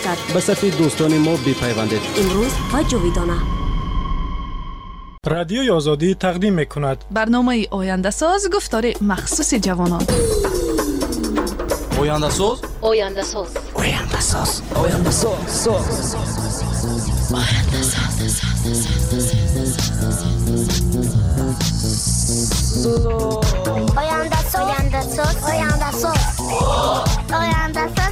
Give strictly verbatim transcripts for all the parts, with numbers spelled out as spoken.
درصد. به صفحه دوستان ما بپیوندید. امروز و جاودانه. رادیوی آزادی تقدیم می‌کند برنامه آینده ساز گفتار مخصوص جوانان. آینده ساز آینده ساز آینده ساز آینده ساز آینده ساز آینده ساز آینده ساز آینده ساز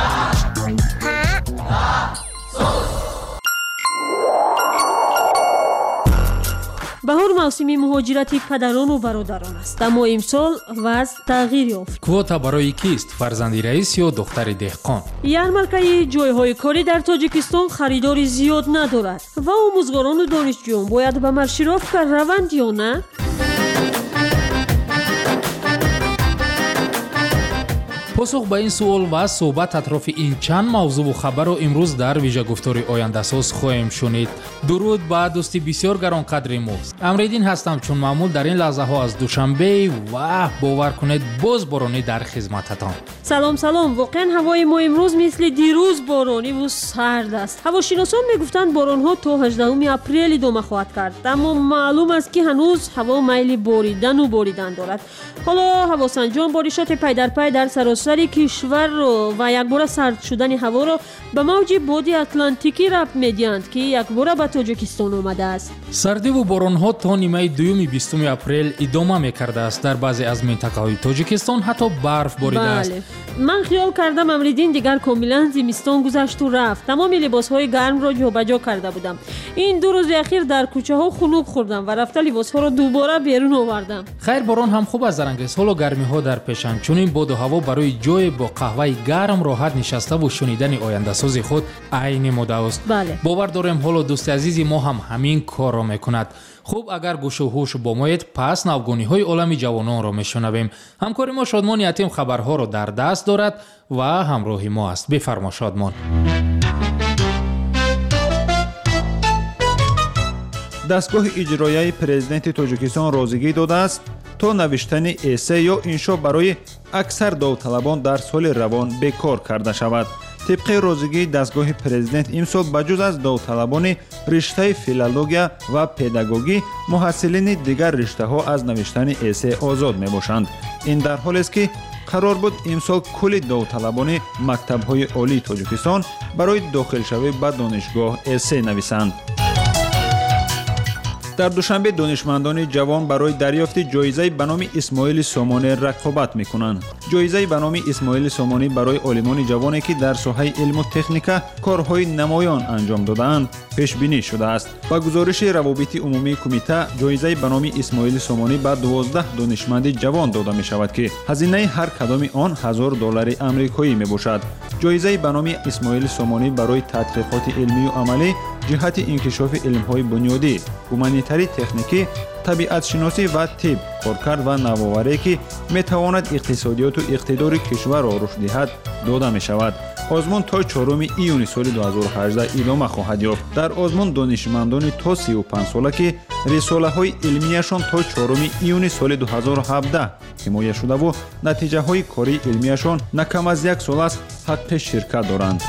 بهار موسمی مهاجرت پدران و برادران است، اما امسال وضع تغییر یافت. کوتا برای کیست؟ فرزندی رئیس یا دختر دهقان؟ یارمارکای جایهای کاری در تاجیکستان خریداری زیاد ندارد و آموزگاران و دانشجویان باید به مارشروفکا روند یا نه؟ پاسخ به این سوال و صحبت اطراف این چند موضوع و خبر رو امروز در ویژه گفتار آینده ساز خواهیم شنید. درود با دوستی بسیار گرانقدر ما. امریدین هستم چون معمول در این لحظه ها از دوشنبه و باور کنید باز بارانی در خدمتتان. سلام سلام. واقعا هوای ما امروز مثل دیروز بارانی و سرد است. هواشناسان میگفتند باران ها تا هجدهم اپریل ادامه خواهد کرد، اما معلوم است که هنوز هوا میل باریدن و باریدن دارد. حالا هواسنجان بارشات پی در پی در سراسر کشور رو و یک بار سرد شدن هوا رو به موج باد اتلانتیکی ربط میدهند که یک بار به تاجیکستان آمده است. سردی و باران ها تا نیمه دوم بیستم اپریل ادامه میکرده است. در بعضی از منطقه های تاجیکستان حتی برف باریده است. من خیال کردم امریدین دیگر کاملا زمستان گذشت و رفت. تمام لباس های گرم را جابجا کرده بودم. این دو روز اخیر در کوچه ها خنک خوردم و رفته لباس ها را دوباره بیرون آوردم. خیر باران هم خوب است درنگست. حالا گرمی ها در پیشند، چون این باد و هوا برای جای با قهوه گرم راحت نشسته و شنیدن آینده ساز خود عین مد است. بله. باور دارم حالا دوست عزیز ما هم همین کار را میکند. خوب اگر گوش و هوش با مایید پس نوگانی های عالم جوانان را میشنویم. همکار ما شادمان یتیم خبرها را در دست دارد و همراه ما است. بفرما شادمان. دستگاه اجرایی پرزیدنت تاجیکستان رازیگی داده است تا نوشتن اسه یا انشا برای اکثر داوطلبان در سال روان بکار کرده شود. طبق رازیگی دستگاه پرزیدنت امسال بجز از داوطلبان رشته فیلولوژیا و پداگوژی محصلین دیگر رشته ها از نوشتن اسه آزاد می باشند. این در حالی است که قرار بود امسال کل داوطلبان مکتب های عالی تاجیکستان برای داخل شوی به دانشگاه اسه نویسند. در دوشنبه دانشمندان جوان برای دریافت جایزه به نام اسماعیل سامانی رقابت میکنند. جایزه به نام اسماعیل سامانی برای عالمان جوانی که در ساحه علم و تکنیک کارهای نمایان انجام داده‌اند پیش بینی شده است. با گزارش روابط عمومی کمیته، جایزه به نام اسماعیل سامانی به دوازده دانشمند جوان داده می شود که هزینه هر کدام آن هزار دلار آمریکایی می باشد. جایزه به نام اسماعیل سامانی برای تحقیقات علمی و عملی جهت انکشاف علم‌های بنیادی، هومانیتری، تکنیکی، طبیعت شناسی و طب، کارکرد و نوآوری که میتواند اقتصادیات و اقتدار کشور را رشد دهد داده می شود. آزمون تا چهارم ایون سال دو هزار و هجده ادامه خواهد یافت. در آزمون دانشمندان تا سی و پنج ساله که رساله های علمیشان تا چهارم ایون سال دو هزار و هفده حمایت شده و نتیجه های کاری علمیشان نه کم از یک سال است حق شرکت دارند.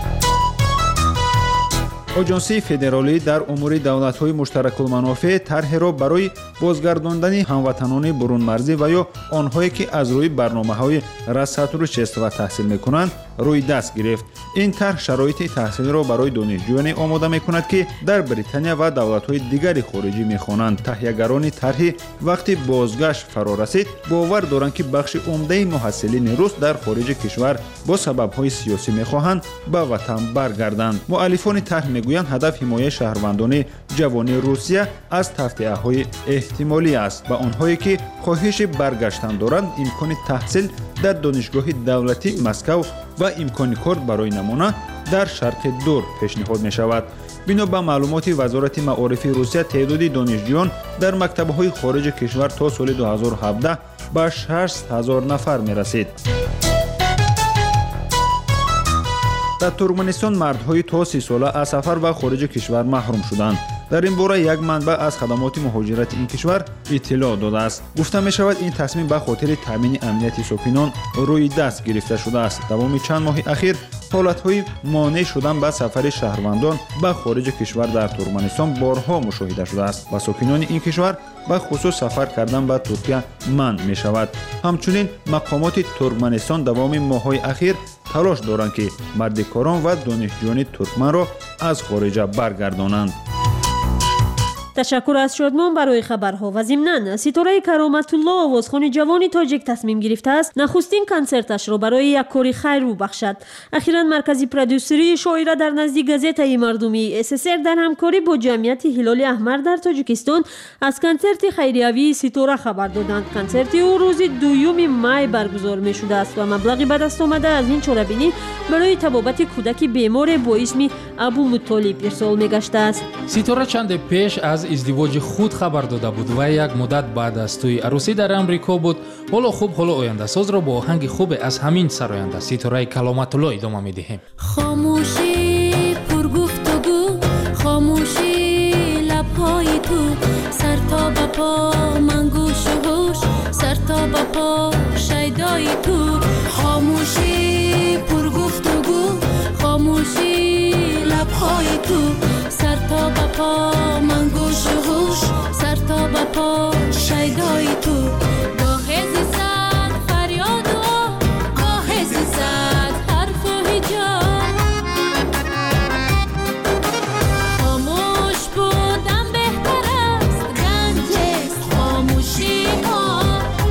آژانسی فدرالی در امور دولت‌های مشترک المنافع طرح را برای بازگرداندن هموطنان برون مرزی و یا آنهایی که از روی برنامه‌های رصد و شست و تحصیل می‌کنند روی دست گرفت. این طرح شرایط تحصیل را برای دانشجویان آماده می‌کند که در بریتانیا و دولت‌های دیگر خارجی می‌خوانند. تهیه‌گران طرح وقتی بازگشت فرا رسید باور دارند که بخش عمده محصلین روس در خارج کشور با سبب‌های سیاسی می‌خواهند به وطن برگردند. مؤلفان طرح میگویند هدف حمایت شهروندان جوان روسیه از تفریح‌های احتمالی است. به آنهایی که خواهش برگشتن دارند امکان تحصیل در دانشگاه دولتی مسکو و امکان کار برای نمونه در شرق دور پیشنهاد می شود. بنا به معلومات وزارت معارف روسیه تعداد دانشجویان در مکتب‌های خارج کشور تا سال دو هزار و هفده به ششصد هزار نفر می رسید. در ترکمنستان مردهای تا سی ساله از سفر به خارج کشور محروم شدند. در این باره یک منبع از خدمات مهاجرت این کشور اطلاع داده است. گفته می شود این تصمیم به خاطر تامین امنیت ساکنان روی دست گرفته شده است. تمام چند ماه اخیر حالت‌های مانع شدن به سفر شهروندان به خارج کشور در ترکمنستان بارها مشاهده شده است و ساکنان این کشور به خصوص سفر کردن به ترکیه منع می شود. همچنین مقامات ترکمنستان دوام ماه‌های اخیر تلاش دارند که مردکاران و دانشجویان ترکمن را از خارج برگردانند. تشکر از شادمان برای خبرها و ضمناً ستاره کرامت الله آوازخوان جوان تاجیک تصمیم گرفته است نخستین کنسرتش را برای یک کار خیر رو بخشد. اخیراً مرکزی پرودوسری شاعره در نزد گازیتای مردمی اس اس ار در همکاری با جمعیت هلال احمر در تاجیکستان از کنسرت خیریوی ستاره خبر دادند. کنسرت او روز دوم می برگزار می شده است و مبلغی به دست آمده از این چاره‌بینی برای طبابت کودک بیمار با اسم ابو مطالب ارسال می گشته است. ستاره چند پیش از ازدواج خود خبر داده بود و یک مدت بعد از توی عروسی در امریکا بود. حالا خوب حالا آینده ساز را با آهنگ خوب از همین سراینده ستاره کلامت الله ادامه می‌دهیم. خاموشی پر گفتگو، خاموشی لب‌های تو، سر تا به پا من گوش و هوش، سر تا به پا شیدای تو. خاموشی پر گفتگو، خاموشی لب‌های تو، سر تا به پا من گوش و هوش، سر تا به پا شیدای تو. گاه زیستد فریاد و گاه زیستد حرف و هجاب، خاموش بودن بهتر است گنج است خاموشی ها.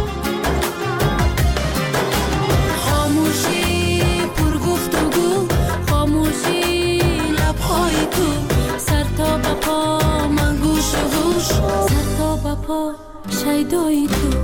خاموشی پر گفتگو، خاموشی لب‌های تو، سر تا به پا من گوش و هوش، سر تا به پا شیدای تو.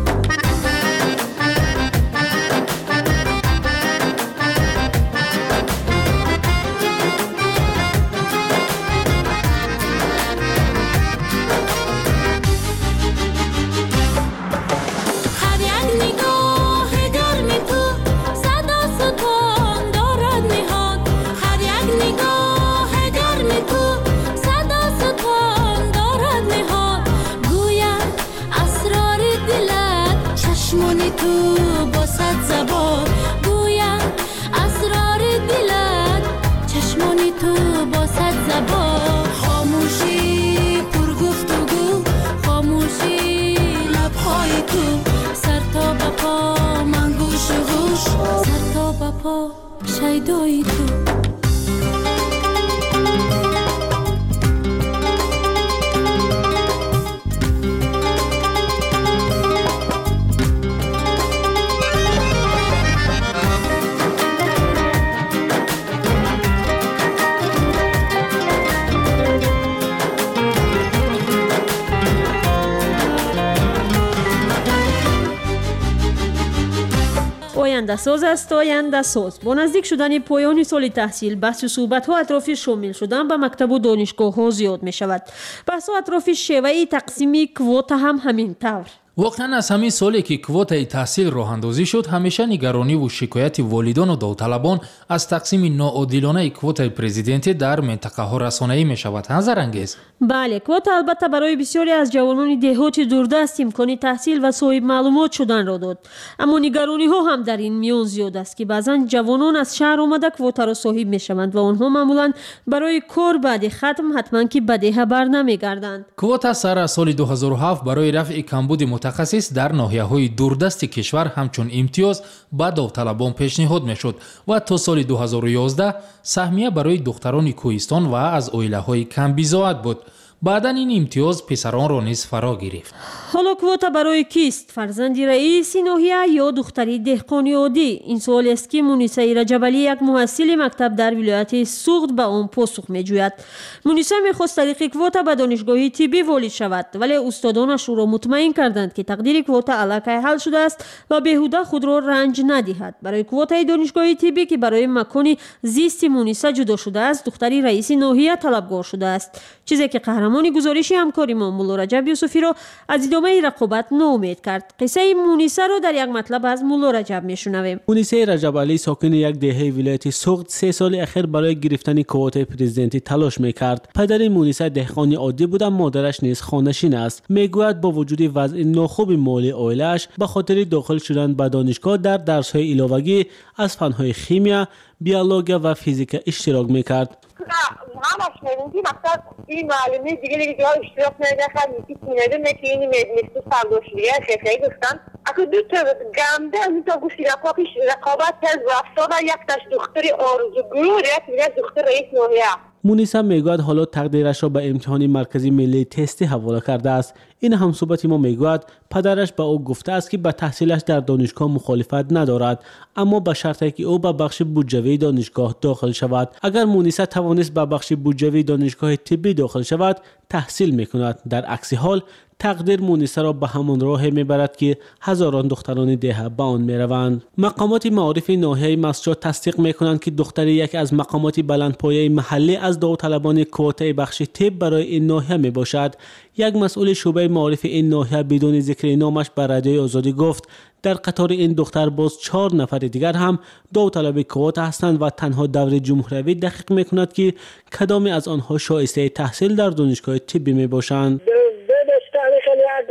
هر یک نگاه گرم تو صدا ستون دارد نهاد، هر یک نگاه گرم تو صدا ستون دارد نهاد. گوید اسرار دلت چشمان تو با صد زبان، گوید اسرار دلت چشمان تو با صد زبان. خاموشی پر گفتگو، خاموشی لب‌های تو، سر تا به پا من گوش و هوش، سر تا به پا شیدای تو. آینده ساز است. آینده ساز با نزدیک شدن پایان سال تحصیل بحث و صحبت ها اطراف شامل شدن به مکتب و دانشگاه ها زیاد می شود. بحث ها اطراف شیوه تقسیم کوتا هم همین طور. واقعا از همین سالی که کوتای تحصیل راه اندازی شد همیشه نگرانی و شکایت والدان و داوطلبان از تقسیم ناعادلانه کوتای پرزیدنتی در منطقه ها رسانه‌ای می شود. نظر انگیز. بله، کوتا البته برای بسیاری از جوانان دهات دوردست امکان تحصیل و صاحب معلومات شدن را داد، اما نگرانی ها هم در این میان زیاد است که بعضا جوانان از شهر آمده کوتا را صاحب می شوند و آنها معمولا برای کار بعد ختم حتما که به ده بر نمیگردند. کوتا سر از سال دو هزار و هفت برای رفع کمبود متخصص در ناحیه‌های دوردست کشور همچون امتیاز به داوطلبان پیشنهاد می‌شد و تا سال دو هزار و یازده سهمیه برای دختران کوهستان و از عائله‌های کم بیزاعت بود. بعداً این امتیاز پسران را نیز فرا گرفت. حالا کوتا برای کیست؟ فرزندی رئیس ناحیه یا دختری دهقانی عادی؟ این سوال است که مونیسه رجبعلی یک محصل مکتب در ولایت سوغد به آن پاسخ می‌جوید. مونیسه می‌خواست طریق کوتا به دانشگاه طبی والد شود، ولی استادانش او را مطمئن کردند که تقدیر کوتا علاقه حل شده است و بهوده خود را رنج ندهد. برای کوتای دانشگاه طبی که برای مکان زیست مونیسه جدا شده است، دختری رئیس ناحیه طلبکار شده است، چیزی که قهرمان زمانی گزارش همکاری ما مولا رجب یوسفی را از ادامه رقابت ناامید کرد. قصه مونیسه را در یک مطلب از مولا رجب میشنویم. مونیسه رجب علی ساکن یک دهه ولایت سوخت سه سال اخیر برای گرفتن کوت پرزیدنتی تلاش میکرد. پدر مونیسه دهقانی عادی بود، مادرش نیز خانه‌شین است. میگوید با وجود وضع ناخوب مالی عائله‌اش به خاطر داخل شدن به دانشگاه در درس‌های علاوه‌ای از فن‌های شیمیا، بیولوژی و فیزیک اشتراک میکرد. همش می‌بینی مثلا این معلمی دیگه دیگه جای اشتراک نمی‌کنه، میگی می‌دونه که این می‌دونست سندوشیه خیلی گفتن اگه دو تا گنده این تا گوشی رقابت رقابت از واسه و یک تاش دختری آرزوگو یک میگه دختر رئیس نوحیه. مونیسه میگوید حالا تقدیرش را به امتحان مرکزی ملی تستی حواله کرده است. این همصحبت ما میگوید پدرش به او گفته است که به تحصیلش در دانشگاه مخالفت ندارد، اما به شرطی که او به بخش بودجوی دانشگاه داخل شود. اگر مونیسه توانست به بخش بودجوی دانشگاه طبی داخل شود تحصیل میکند، در عکس حال تقدیر مونیسه را به همان راه میبرد که هزاران دختران ده به آن میروند. مقامات معارف ناحیه مسجد تصدیق میکنند که دختر یک از مقامات بلندپایه محلی از داوطلبان کوته بخش طب برای این ناحیه میباشد. یک مسئول شعبه معارف این ناحیه بدون ذکر نامش به رادیوی آزادی گفت در قطار این دختر باز چهار نفر دیگر هم داوطلب کوت هستند و تنها دور جمهوری دقیق میکند که کدام از آنها شایسته تحصیل در دانشگاه طبی میباشند. خیلی یک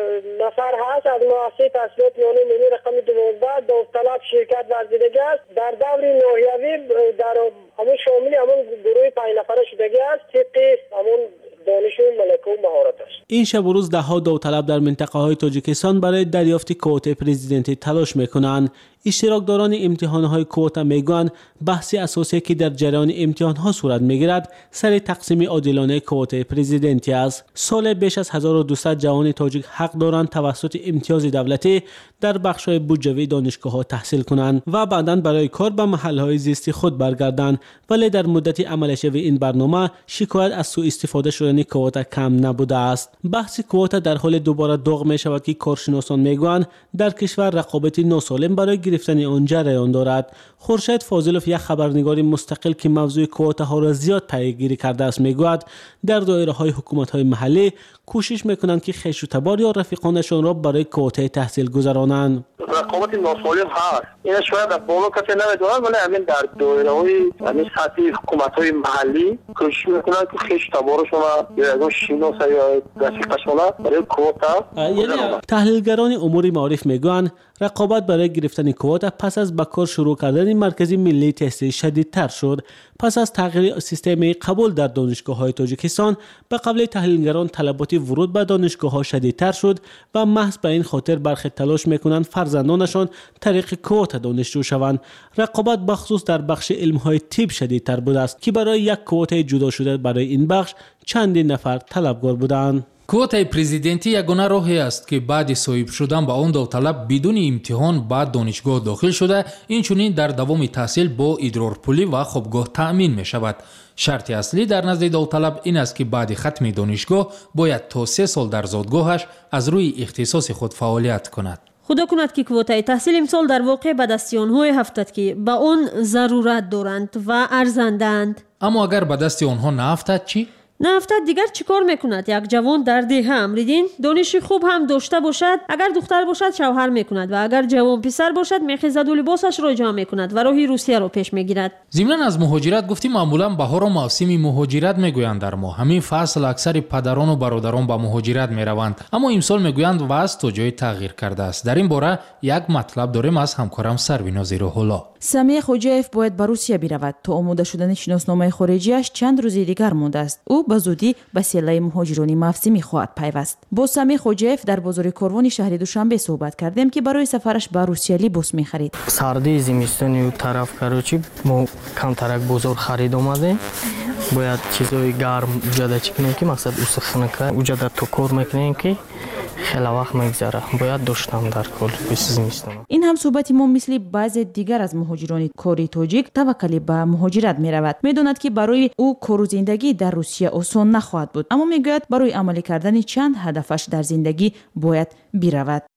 نفر هست از مؤسسه تحصیلات میانی ملی رقم دوازده داوطلب شرکت ورزیدگی است. در دور ناحیوی در همون شامل همون گروه پنج نفره شدگی است. طبق همون دانش و ملکه و مهارت است. این شب و روز ده ها داوطلب در منطقه های تاجیکستان برای دریافت کوت پرزیدنتی تلاش میکنند. اشتراکداران امتحان‌های کوتا میگویند بحث اساسی که در جریان امتحان‌ها صورت می‌گیرد سر تقسیم عادلانه کوتا پرزیدنتی است. سال بیش از هزار و دویست جوان تاجیک حق دارند توسط امتیاز دولتی در بخش‌های بودجوی دانشگاه‌ها تحصیل کنند و بعداً برای کار به محل‌های زیستی خود برگردند، ولی در مدت عملشوی این برنامه شکایت از سوء استفاده شدن کوتا کم نبوده است. بحث کوتا در حال دوباره داغ می‌شود که کارشناسان میگویند در کشور رقابت ناسالم برای گرفتن آن جریان دارد. خورشید فاضلوف یک خبرنگار مستقل که موضوع کوتاها را زیاد پیگیری کرده است میگوید در دایره‌های حکومت‌های محلی کوشش میکنند که خویش و تبار یا رفیقانشان را برای کوته تحصیل گذرانند. رقابت ناسالم هست. این شاید در بالا کسی نمیدونن، ولی همین در دایره‌های همین سطحی حکومت‌های محلی کوشش میکنند که خویش تبارشون یا از شناسا یا رفیقشون برای کوتا. یعنی تحلیلگران امور معارف میگویند رقابت برای گرفتن کوتا پس از بکار شروع کردن مرکزی ملی تستی شدیدتر شد. پس از تغییر سیستم قبول در دانشگاه‌های تاجیکستان به قبل تحلیلگران طلبات ورود به دانشگاه‌ها شدیدتر شد و محض به این خاطر برخی تلاش میکنند فرزندانشان طریق کوتا دانشجو شوند. رقابت بخصوص در بخش علم‌های طب شدیدتر بود است که برای یک کوتا جدا شده برای این بخش چندین نفر طلبکار بودند. کوتای پرزیدنتی یگانه راهی است که بعد صاحب شدن به آن داوطلب بدون امتحان بعد دانشگاه داخل شده اینچنین در دوام تحصیل با ادرار پولی و خوابگاه تأمین می شود. شرط اصلی در نزد داوطلب این است که بعد ختم دانشگاه باید تا سه سال در زادگاهش از روی اختصاص خود فعالیت کند. خدا کند که کوتای تحصیل امسال در واقع به دست آنها هفتد که به آن ضرورت دارند و ارزندند. اما اگر به دست آنها نافتد چی؟ نفتد دیگر چیکار میکند؟ یک جوان در ده امریدین دانش خوب هم داشته باشد، اگر دختر باشد شوهر میکند و اگر جوان پسر باشد میخیزد و لباسش را جمع میکند و راهی روسیه را پیش میگیرد. ضمن از مهاجرت گفتیم معمولا بهار و موسم مهاجرت میگویند در ما. همین فصل اکثر پدران و برادران به مهاجرت میروند، اما امسال میگویند وضع تا جای تغییر کرده است. در این باره یک مطلب داریم از همکارم سروینا زیروحلا. سمیع خوجایف باید به روسیه برود تا آماده شدن شناسنامه خارجیش چند روز دیگر مانده است. او به زودی به سیله مهاجران موسمی خواهد پیوست. با سمیع خوجایف در بازار کاروان شهر دوشنبه صحبت کردیم که برای سفرش به روسیه لباس می‌خرید. سردی زمستانی و طرف کروچی ما کمترک بازار خرید اومده. باید چیزای گرم جدا چکنیم که مقصد استخونه که وجدا تو کار میکنیم که خیلی وقت میگذره. باید داشتم در کل بیشتر نیستم. این هم صحبت ما مثل بعضی دیگر از مهاجران کاری تاجیک توکلی به مهاجرت میرود. میداند که برای او کار و زندگی در روسیه آسان نخواهد بود، اما میگوید برای عملی کردن چند هدفش در زندگی باید برود.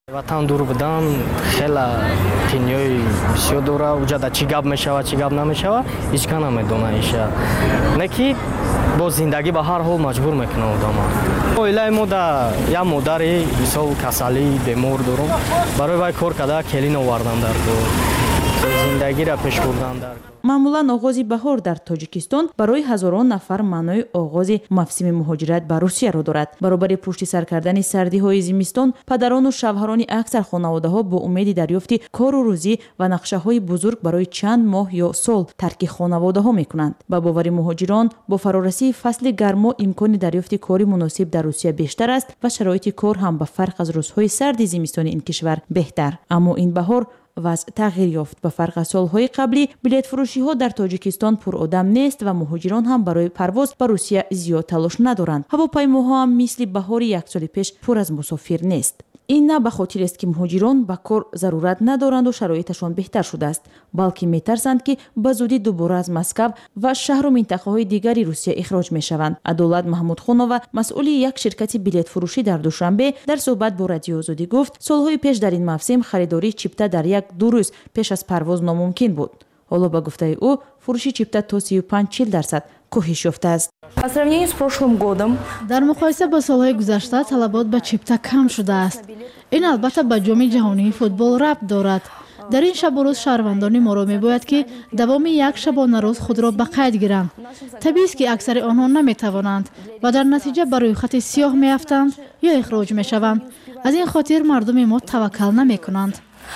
ватан дур будан хела тинёи бисёр дора уҷада чӣ гап мешавад чӣ гап намешавад ҳеҷ ка намедона иша не ки бо зиндагӣ ба ҳар ҳол маҷбур мекуна одама оилаи мо да як модари мисол касалӣ бемор дорум барои вай кор када келин овардан дар кор зиндагиро пеш бурдан дар маъмулан оғози баҳор дар тоҷикистон барои ҳазорон нафар маънои оғози мавсими муҳоҷират ба русияро дорад. баробари пушти сар кардани сардиҳои зимистон падарону шавҳарони аксар хонаводаҳо бо умеди дарёфти кору рӯзӣ ва нақшаҳои бузург барои чанд моҳ ё сол тарки хонаводаҳо мекунанд. ба бовари муҳоҷирон бо фарорасии фасли гармо имкони дарёфти кори муносиб дар русия бештар аст ва шароити кор ҳам ба фарқ аз рӯзҳои сарди зимистони ин кишвар беҳтар. аммо ин баҳор вазъ тағйир ёфт. ба фарқ аз солҳои қаблӣ билетфурӯшиҳо дар тоҷикистон пуродам нест ва муҳоҷирон ҳам барои парвоз ба русия зиёд талош надоранд. ҳавопаймоҳо ҳам мисли баҳори як соли пеш пур аз мусофир нест. ин на ба хотирест ки муҳоҷирон ба кор зарурат надоранду шароиташон беҳтар шудааст, балки метарсанд ки ба зудӣ дубора аз Москав ва шаҳру минтақаҳои дигари Русия ихроҷ мешаванд. Адолат Маҳмудхонова, масъули як ширкати билетфурӯшӣ дар Душанбе, дар суҳбат бо Радиои Озодӣ гуфт, солҳои пеш дар ин мавсим харидории чипта дар як ду рӯз пеш аз парвоз номумкин буд. ҳоло ба гуфтаи ӯ фурӯши чипта то сию панҷ чил дарсад коҳиш ёфтааст. дар муқоиса бо солҳои гузашта талабот ба чипта кам шудааст. ин албатта ба ҷоми ҷаҳонии футбол рабт дорад. дар ин шабу рӯз шаҳрвандони моро мебояд ки давоми як шабонарӯз худро ба қайд гиранд. табиист ки аксари онҳо наметавонанд ва дар натиҷа ба рӯйхати сиёҳ меафтанд ё ихроҷ мешаванд. аз ин хотир мардуми мо таваккал намекунанд.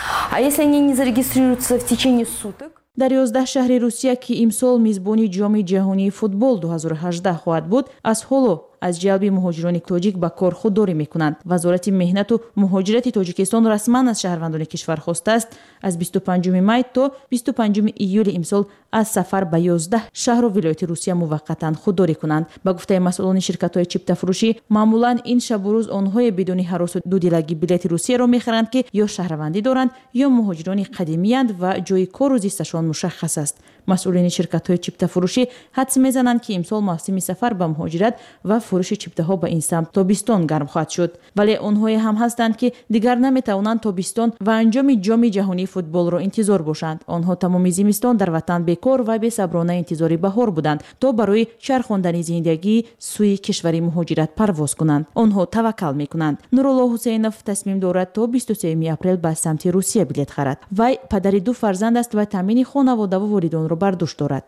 дар ёздаҳ шаҳри Русия ки имсол мизбони ҷоми ҷаҳонии футбол ду ҳазору ҳаждаҳ хоҳад буд, аз ҳоло аз ҷалби муҳоҷирони тоҷик ба кор худдорӣ мекунанд. вазорати меҳнату муҳоҷирати тоҷикистон расман аз шаҳрвандони кишвар хостааст аз бисту панҷуми май то бисту панҷуми июли имсол аз сафар ба ёздаҳ шаҳру вилояти Русия муваққатан худдорӣ кунанд. ба гуфтаи масъулони ширкатҳои чиптафурӯшӣ, маъмулан ин шабу рӯз онҳое бидуни ҳаросу дудилагӣ билети Русияро мехаранд ки ё шаҳрвандӣ доранд ё муҳоҷирони қадимиянд ва ҷойи кору зисташон мушаххас аст. масъулини ширкатҳои чиптафурӯшӣ ҳадс мезананд ки имсол мавсими сафар ба муҳоҷират ва фурӯши чиптаҳо ба ин самт тобистон гарм хоҳад шуд. вале онҳое ҳам ҳастанд ки дигар наметавонанд тобистон ва анҷоми ҷоми ҷаҳонии футболро интизор бошанд. онҳо тамоми зимистон дар ватан бекор ва бесаброна интизори баҳор буданд то барои чархондани зиндагии сӯи кишвари муҳоҷират парвоз кунанд. онҳо таваккал мекунанд. Нурулло Ҳусейнов тасмим дорад то бисту сеюми апрел ба самти Русия билет харад. вай падари ду фарзанд аст ва таъмини хонаводаву волидонро бар дӯш дорад.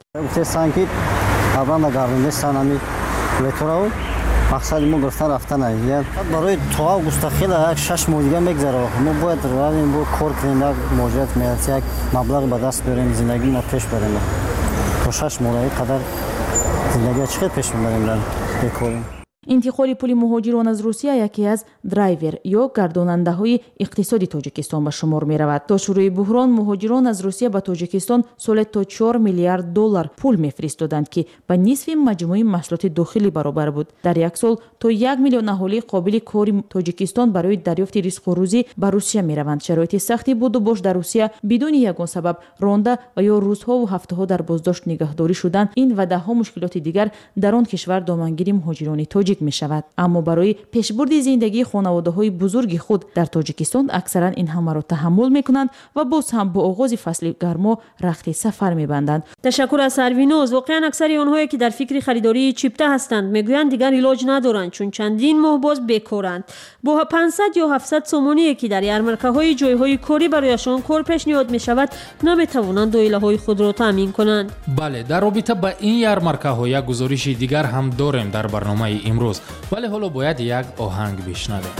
мақсади мо гирифтан рафтан аст. барои то августа хеле як шаш моҳ дига мегзарад. мо бояд равем бо кор кунем, як муҳоҷират меяд, як маблағи ба даст биёрем, зиндагино пеш барем. то шаш моҳ қадар зиндагиро чӣ пеш мебарем дар бекорӣ. интиқоли пули муҳоҷирон аз Русия яке аз драйвер ё гардонандаҳои иқтисоди Тоҷикистон ба шумор меравад. то шурӯи буҳрон муҳоҷирон аз Русия ба Тоҷикистон соле то чор миллиард доллар пул мефиристоданд ки ба нисфи маҷмӯи маҳсулоти дохилӣ баробар буд. дар як сол то як миллион аҳолии қобили кори Тоҷикистон барои дарёфти ризқу рӯзӣ ба Русия мераванд. шароити сахти буду бош дар Русия бидуни ягон сабаб ронда ва ё рӯзҳову ҳафтаҳо дар боздошт нигаҳдорӣ шудан ин ва даҳҳо мушкилоти дигар дар он кишвар домангири муҳоҷирони тоҷик мешавад. аммо барои пешбурди зиндагии хонаводаҳои бузурги худ дар Тоҷикистон аксаран ин ҳамаро таҳаммул мекунанд ва боз ҳам бо оғози фасли гармо рахти сафар мебанданд. ташаккур аз Сарвиноз. воқеан аксари онҳое ки дар фикри харидории чипта ҳастанд мегӯянд дигар илоҷ надоранд, чун чандин моҳ боз бекоранд. бо пансад ё ҳафтсад сомоние ки дар ярмаркаҳои ҷойҳои корӣ барояшон кор пешниҳод мешавад наметавонанд оилаҳои худро таъмин kunand. бале, дар робита ба ин ярмаркаҳо як гузориши дигар ҳам дорем дар барномаи имрӯз, вале ҳоло бояд як оҳанг бишнавем.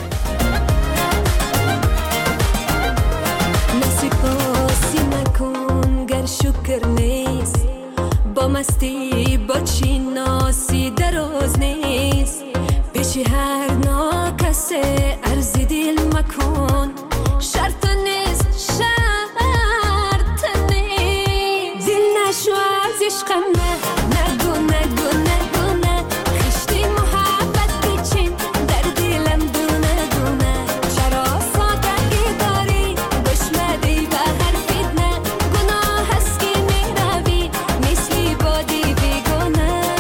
насипоси накун гар шукр нест, бо мастӣ бо чиноси дароз нест, пеши ҳар нокасе арзи дил макун, шарту нест шарт нест, дил нашу аз ишқам на нагу нагу нагу на хишти муҳаббат бичин дар дилам дуна дуна, чаро содагӣ дорӣ гӯшмадӣ ба ҳарфит на, гуноҳ аст ки меравӣ мисли боди бегона.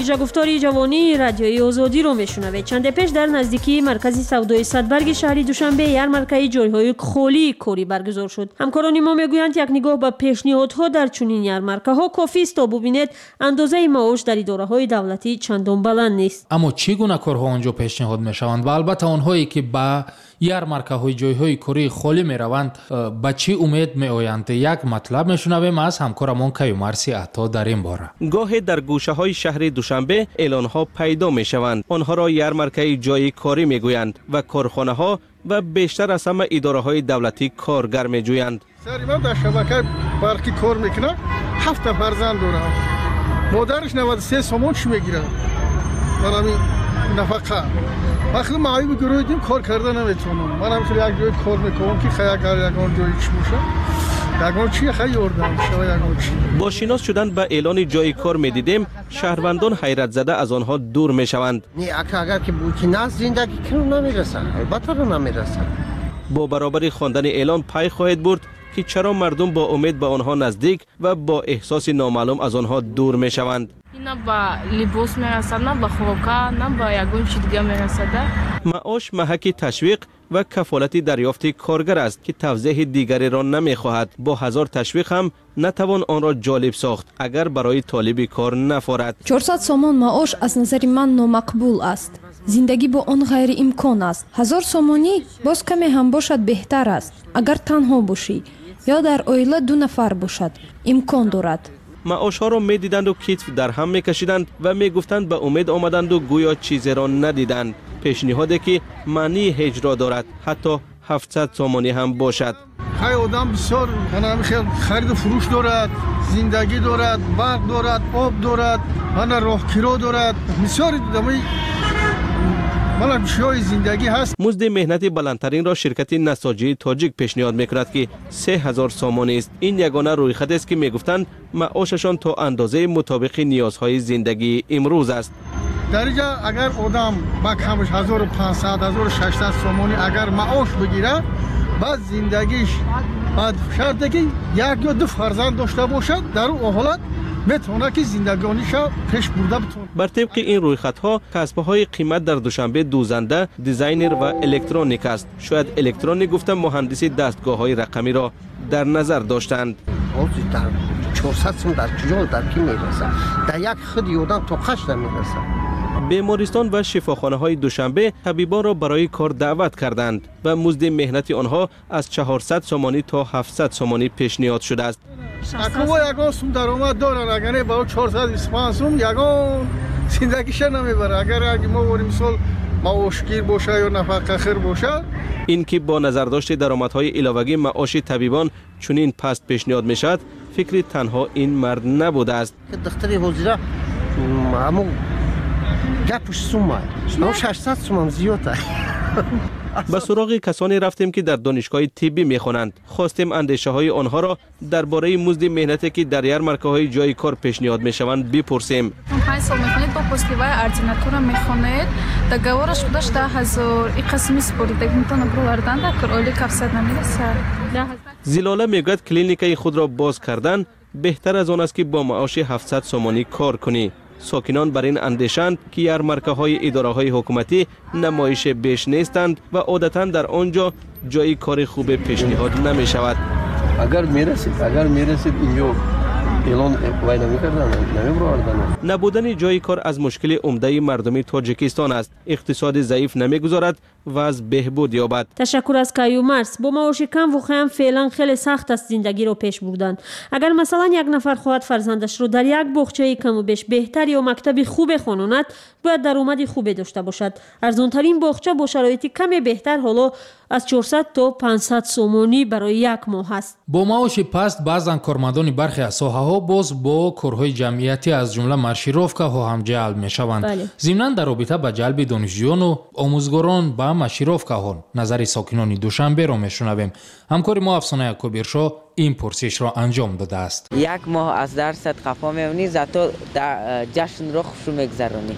ویژه‌گفتاری جوانی رادیوی آزادی رو میشنوید. چند پیش در نزدیکی مرکز سودای صدبرگ شهر دوشنبه یارمارکای جایهای خالی کوری برگزار شد. همکاران ما میگویند یک نگاه به پیشنهادها در چنین یارمارک‌ها کافی است تا ببینید اندازه معاش در اداره‌های دولتی چندان بلند نیست. اما چی گونه کارها آنجا پیشنهاد میشوند و البته آنهایی که با یارمارک‌های جایهای کوری خالی میروند با چی امید میآیند؟ یک مطلب میشنویم از همکارمون کیومرسی عطا در این باره. گاهی در گوشه‌های شهر دوشنبه اعلان‌ها پیدا میشوند. آنها را یارمارکای جای کاری میگویند و کارخانه‌ها و بیشتر از همه اداره‌های دولتی کارگر میجویند. سری من در شبکه برقی کار میکنم. هفت فرزند دارم. مادرش نود و سه سومون چی میگیره؟ من همین نفقه. وقتی معایب گروه دیم کار کرده نمیتونم. من هم خیلی یک جای کار میکنم که خیلی اگر یکان جایی چی باشه. یکان چی خیلی اردم شما یکان چی. با شناس شدن به اعلان جای کار میدیدیم شهروندان حیرت زده از آنها دور میشوند. نه اگر که بوکی ناز زندگی کنون نمیرسن. البته رو نمیرسن. با برابری خواندن اعلان پی خواهد برد که چرا مردم با امید به آنها نزدیک و با احساس نامعلوم از آنها دور میشوند. نه با لباس میرسد، نه با خوراک، نه با یگون چیز دیگه میرسد. معاش محک تشویق و کفالت دریافت کارگر است که توضیح دیگری را نمیخواهد. با هزار تشویق هم نتوان آن را جالب ساخت اگر برای طالب کار نفارد. چهارصد سومون معاش از نظر من نامقبول است. زندگی با آن غیر امکان است. هزار سومونی باز کمی هم باشد بهتر است. اگر تنها باشی یا در عائله دو نفر باشد امکان دارد. معاش ها را می دیدند و کتف در هم می کشیدند و می گفتند به امید آمدند و گویا چیزی را ندیدند. پیشنهادی که معنی هجرا دارد حتی هفتصد سومانی هم باشد. خیلی آدم بسیار خرید و فروش دارد، زندگی دارد، برق دارد، آب دارد، راه کرا دارد، بسیار دمی مالا چیای زندگی هست. مزد مهنتی بلندترین را شرکت نساجی تاجیک پیشنهاد میکند که سه هزار سومانی است. این یگانه رویخط است که میگفتند معاششان تا اندازه مطابق نیازهای زندگی امروز است. در اینجا اگر آدم با کمش هزار و پانصد هزار و ششصد سومانی اگر معاش بگیره بعد زندگیش بعد شرطی که یک یا دو فرزند داشته باشد در اون حالت میتونه که زندگانیش پیش برده بتونه. بر طبق این رویخط ها کسب های قیمت در دوشنبه دوزنده، دیزاینر و الکترونیک است. شاید الکترونیک گفتم مهندسی دستگاه های رقمی را در نظر داشتند. در چهارصد سوم در کجا در کی میرسه؟ در یک خود یودان تو خش نمیرسه. بیمارستان و شفاخانه های دوشنبه طبیبان را برای کار دعوت کردند و مزد مهنت آنها از چهارصد سومانی تا هفتصد سومانی پیشنهاد شده است. اکو یگان سوم درآمد دارن اگر با چهارصد و بیست و پنج سوم یگان زندگیش نمیبره. اگر اگه ما بریم مثال معاشگیر باشه یا نفقه خیر باشه. این که با نظرداشت درآمدهای علاوه‌ای معاش طبیبان چنین پست پیشنهاد میشد فکر تنها این مرد نبوده است. دکتر حضوره همون گپش سومه او ششصد سوم زیاده. به سراغ کسانی رفتیم که در دانشگاه طبی میخوانند. خواستیم اندیشه های آنها را درباره مزد مهنتی که در یارمارکه های جای کار پیشنهاد میشوند بپرسیم. پنج سال میخونید با پستیوای اردیناتورا میخونید договорش خودش ده هزار این قسمی سپوری так میتونه برولردن در کار اولی کفصد نمیرسه. زلاله میگوید کلینیکای خود را باز کردن بهتر از آن است که با معاش هفتصد سومانی کار کنی. ساکنان بر این اندیشند که یارمارکه های اداره های حکومتی نمایش بیش نیستند و عادتا در آنجا جای کار خوب پیشنهاد نمی شود. اگر می رسید اگر می رسید اینجا اعلان وای نمی کردن نمی بردن. نبودن جای کار از مشکل عمده مردمی تاجیکستان است. اقتصاد ضعیف نمیگذارد و از بهبود یابد. تشکر از کیومرس. با معاش کم واقعا فعلا خیلی سخت است زندگی رو پیش بردن. اگر مثلا یک نفر خواهد فرزندش رو در یک باغچه کم و بیش بهتر یا مکتب خوب بخواند باید درآمد خوبی داشته باشد. ارزانترین باغچه با شرایط کمی بهتر حالا از چهارصد تا پانصد سومانی برای یک ماه است. با معاش پست بعضن کارمندان برخی از ساحه‌ها باز با کارهای جمعیتی از جمله مارشیروفکا هم جلب می‌شوند. ضمناً در رابطه با جلب دانشجویان و آموزگاران با مارشیروفکا نظر ساکنان دوشنبه را میشنویم. همکار ما افسانه یعقوبیرشا این پرسش را انجام داده است. یک ماه از درست خفا میمونی زاتو در جشن رو خوش میگذرونی.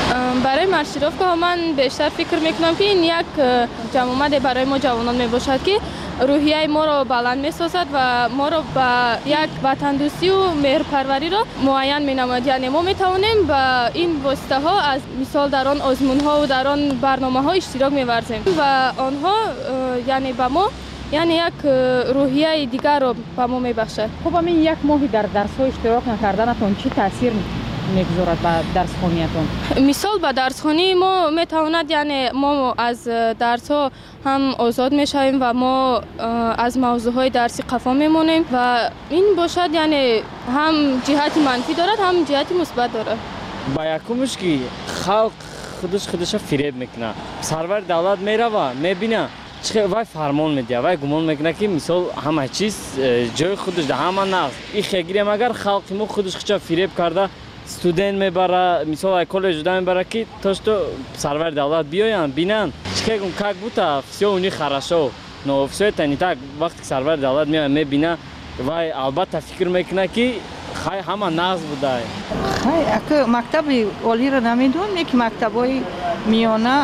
برای مارشیروفکا من بیشتر فکر میکنم که این یک جمعیت برای ما جوانان میباشد که روحیه ما را بلند میسازد و ما را به یک وطندوستی و مهرپروری را معین مینماید. یعنی ما میتوانیم با این واسطه ها از مثال در آن آزمون ها و در آن برنامه ها اشتراک میورزیم و آنها یعنی به ما یعنی یک روحیه دیگر رو به ما میبخشه. خب همین یک ماهی در درس ها اشتراک نکردنتون چی تاثیر میگذارد به درس خونیتون؟ مثال به درس خونی ما میتواند یعنی ما از درس ها هم آزاد میشویم و ما از موضوع های درسی قفا میمونیم و این باشد یعنی هم جهت منفی دارد هم جهت مثبت دارد. با یکمش که خلق خودش خودش فریب میکنه، سرور دولت میره و میبینه چه وای فرمان میده وای گمان میکنه که مثال همه چیز جای خودش ده همه نقص این خیلی مگر خلق ما خودش خودش فریب کرده استودنت میبره مثال کالج جدا میبره که تاش تو سرور دولت بیاین بینن چه کم کاک بوده все у них хорошо но все это не так وقتی سرور دولت میاد میبینه وای البته فکر میکنه که خای همه نقص بوده. خای اگه مکتب عالی رو نمیدون که مکتبای میانه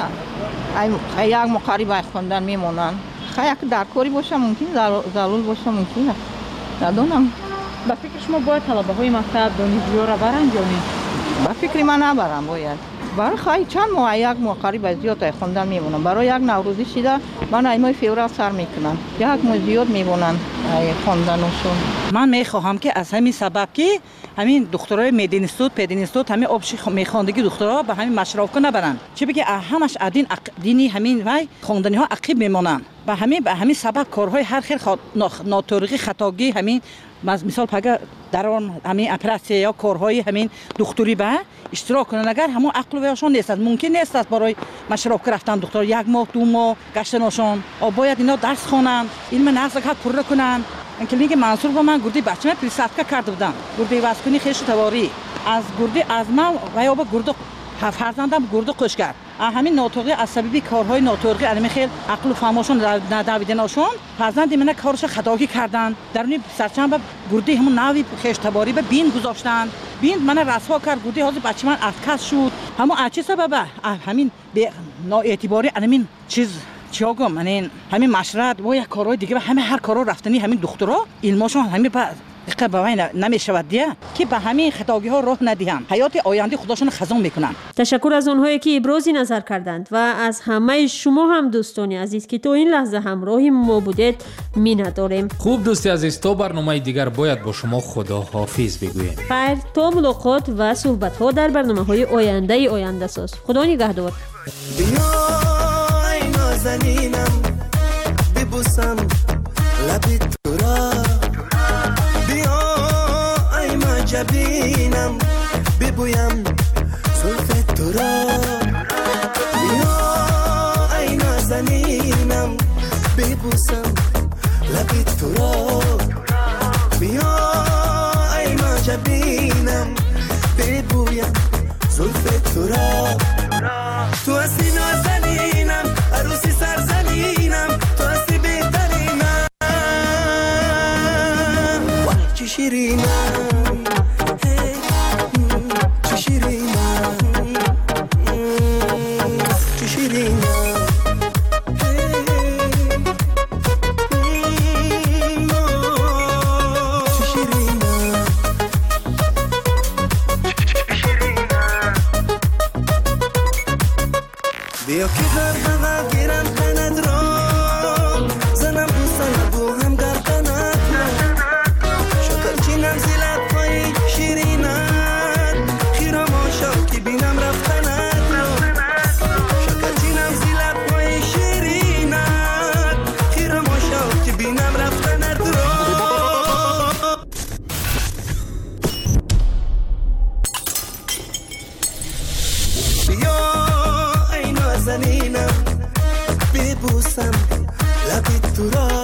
ای یک مقرب خوندن میمونن. خیلی اگه در کاری باشه ممکن ضرور باشه ممکنه. ندونم. با فکر شما باید طلبه های مکتب دانشجوها را برن جانی؟ با فکر من نبرم باید. برای خیلی چند ماه یک مقرب زیاد خوندن میمونن. برای یک نوروزی شده من ایمای فوریه سر میکنم. یک ماه زیاد میمونن خوندنشون. من میخواهم که از همین سبب که همین دکترای مدینستود پدینستود همین آبشی میخواندگی دکترها به همین مشرفکا نبرن چه بگه همش ادین دینی همین وای خواندنی ها عقیب میمونن به همین به همین سبب کارهای هر خیر ناتوریقی خطاگی همین مثال پگه در آن همین اپراسیون یا کارهای همین دکتری به اشتراک کنن اگر همون عقل و هاشون نیست ممکن نیست است برای مشرف رفتن دکتر یک ماه دو ماه گشتنشون او باید اینا درس خوانن علم نفس ها پر کنن کلینیک منصور با من گردی بچه‌م پریساتکا کرده بودم گردی واسکنی خیش تواری از گردی از من و یا با گرد فرزندم گرد قش کرد همین ناتوقی از سببی کارهای ناتوقی علمی خیل عقل و فهمشون نداویدنشون فرزند من کارش خطاگی کردن درونی سرچم با گردی همون ناوی خیش تواری به بین گذاشتن بین من رسوا کرد گردی حاضر بچه من اتکس شد همون اچه سبب همین به نااعتباری علمین چیز چیا گم من همین مشرد و یک کارهای دیگه همه هر کارا رفتنی همین دکترا علمشون همین با قبوای نمیشود دیگه که به همین خطاگی ها راه ندیهم حیات آینده خودشون خزان میکنن. تشکر از اونهایی که ابراز نظر کردند و از همه شما هم دوستان عزیز که تو این لحظه همراه ما بودید می‌نداریم. خوب دوستی عزیز تا برنامه دیگر باید با شما خداحافظ بگوییم. خیر تا ملاقات و صحبت ها در برنامه‌های آینده آینده ساز. خدا نگهدار. بیای نازنینم ببوسم لبی تو را بیای مجبینم ببویم زلف تو را بیای نازنینم ببوسم لبی تو را بیای مجبینم ببویم زلف تو را تو هستی نازنینم عروسی سرزمینم تو هستی بهترینم چی شیرینم چی شیرینم چی شیرینم بیا که در هوا گیرم تنت را زنم اون سند و هم گردنت را شکر چینم زیلت پای شیرینت خیرم آشا که بینم رفتنت را شکر چینم زیلت پای شیرینت خیرم آشا که بینم رفتنت را بیا زنینم ببوسم لبی تو را